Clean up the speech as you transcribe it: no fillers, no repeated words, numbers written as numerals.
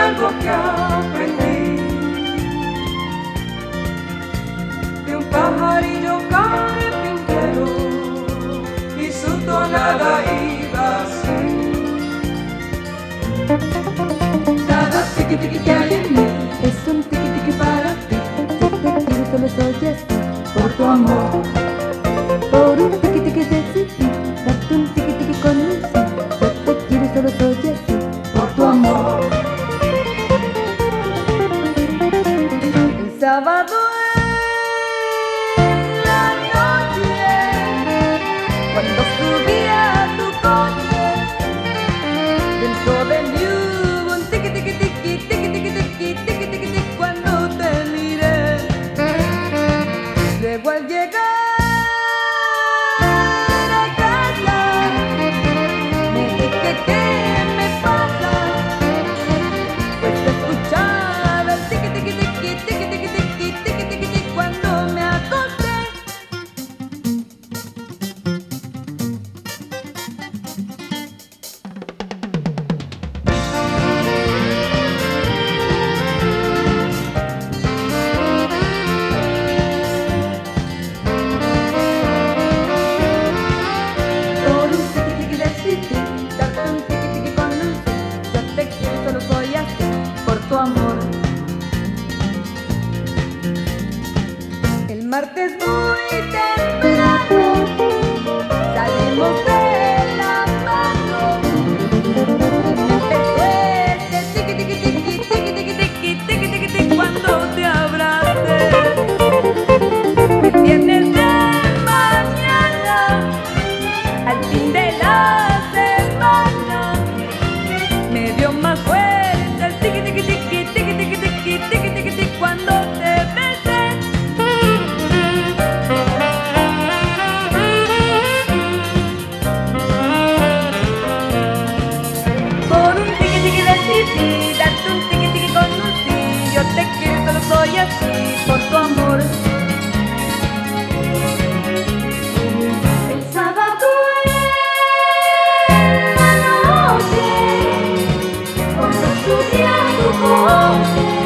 algo que aprendí de un pajarillo carpintero y su tonada iba así. Cada tiqui tiqui que hay en mí es un tiqui tiqui para ti. Yo te quiero, solo soy así por tu amor. Por un tiqui tiqui decidí darte un tiqui tiqui con un sí. Yo te quiero, solo soy así por tu amor. El sábado en la noche, cuando subí a tu coche, dentro de mí hubo un tiqui tiqui tiqui tiqui tiqui tiqui tiqui tiqui tiqui cuando te miré. Luego al llegar a casa me dije ¿qué me pasa? Pues escuchaba el tiqui tiqui tiqui tiqui tiqui tiqui tiqui tiqui tiqui cuando me acosté. Por un tiqui tiqui decidí darte un tiqui tiqui con un sí. Yo te quiero, solo soy así por tu amor. El martes muy temprano salimos de la mano. Empezó este tiqui tiqui tiqui tiqui tiqui tiqui tiqui tiqui tiqui cuando te abracé. El viernes de mañana, al fin de la semana, me dio más fuerte el tiqui tiqui tiqui tiqui tiqui tiqui tiqui tiqui tiqui cuando te besé. Por un tiqui tiqui decidí darte un tiqui tiqui con un sí. Yo te quiero, solo soy así por tu amor. El sábado en la noche, cuando subí a tu coche,